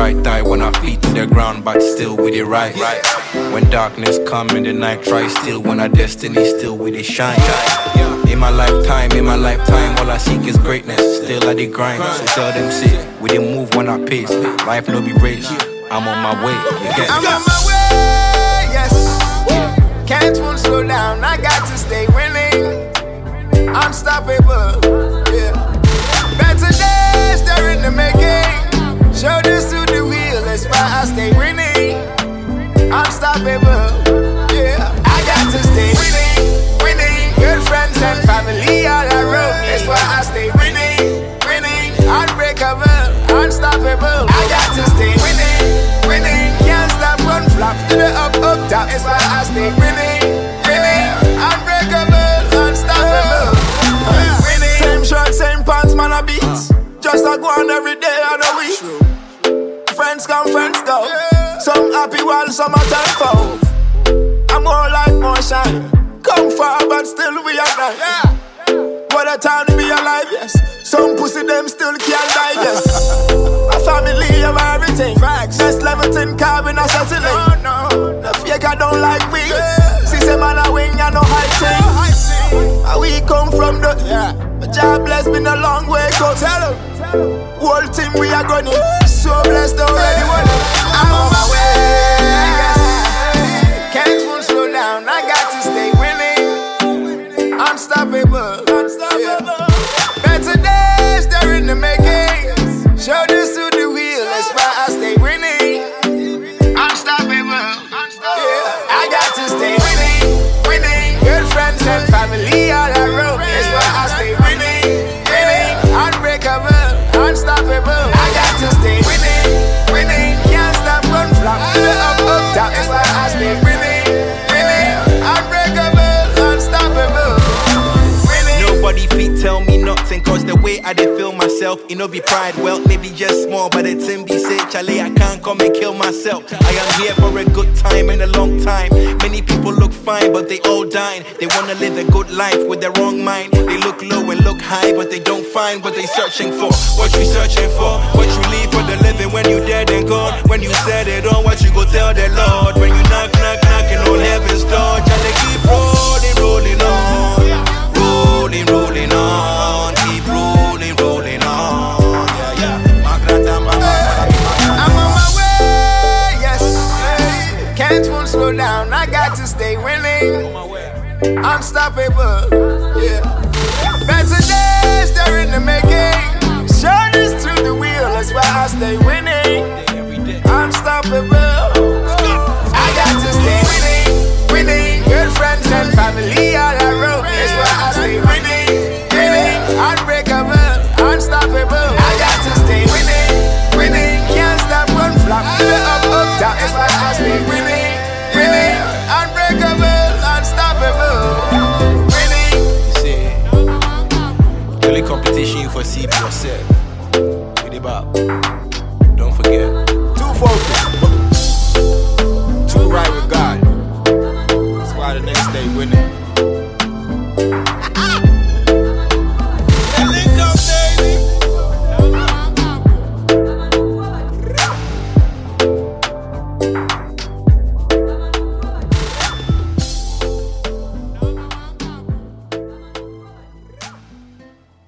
might die when I feet to the ground, but still with it right. When darkness come in the night, try still. When our destiny still with it shine. In my lifetime, all I seek is greatness. Still I did grind, so tell them see. We didn't move when I pace. Life no be race. I'm on my way. I'm on my way, yes. Can't won't slow down. I got to stay winning. Unstoppable. Yeah. Better days they're in the making. Show this to the wheel. That's why I stay winning. Unstoppable. Yeah. I got to stay winning. Good friends and family all around me. That's why I stay winning. Unbreakable, unstoppable. I got to stay winning. Can't stop, run flop to the up top. That's why I stay winning. Unbreakable, unstoppable. Same shirt, same pants, man, I beats. Just a go on every day of the week. Friends come, friends go. Some happy while some are turn foul. I'm more like motion. Come far, but still we are not. What a time to be alive, yes. Some pussy them still can't digest. A family of everything. Best level tin carbon assassinate. The fake I don't like me. See some man a wing and no high thing. We come from the job bless been a long way go. Tell them whole team we are going. So blessed already. I'm on my way. Can't won't slow down. I got to stay winning. Unstoppable. Better days they're in the making. Show this to the wheel. That's why I stay winning. Unstoppable. Yeah. I got to stay winning. Good friends and family all around. That's why I stay winning. Unbreakable, unstoppable. I got to stay winning. Can't stop, run flop to the up top. That's why I stay winning. Unbreakable, unstoppable. Nobody feet tell me nothing, cause the way I did feel myself, it no be pride, well, maybe just small, but it's in be say, Charlie, I can't come and kill myself. I am here for a good time and a long time. Many people look fine, but they all dying. They wanna live a good life with their wrong mind. They look low and look high, but they don't find what they searching for. What you searching for? What you leave for the living when you dead and gone? When you said it all, what you go tell the Lord? When you knocking on heaven's door, Charlie, keep rolling on. Rolling on, keep rolling on. I'm on my way, yes. Can't won't slow down. I got to stay winning. Unstoppable, yeah. Better days they're in the making. Show this through the wheel. That's why I stay winning. Unstoppable. I got to stay winning. Good friends and family all around. That's why I stay winning. Unbreakable, unstoppable. I got to stay winning. Can't stop, run flop to the up top. That's why I stay winning. Unbreakable, unstoppable. You see, the only competition you foresee be yourself. With the bop. Don't forget. Too focused. Too right with God. That's why the niggas stay winning.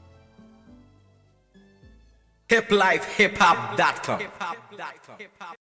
Hiplifehiphop.com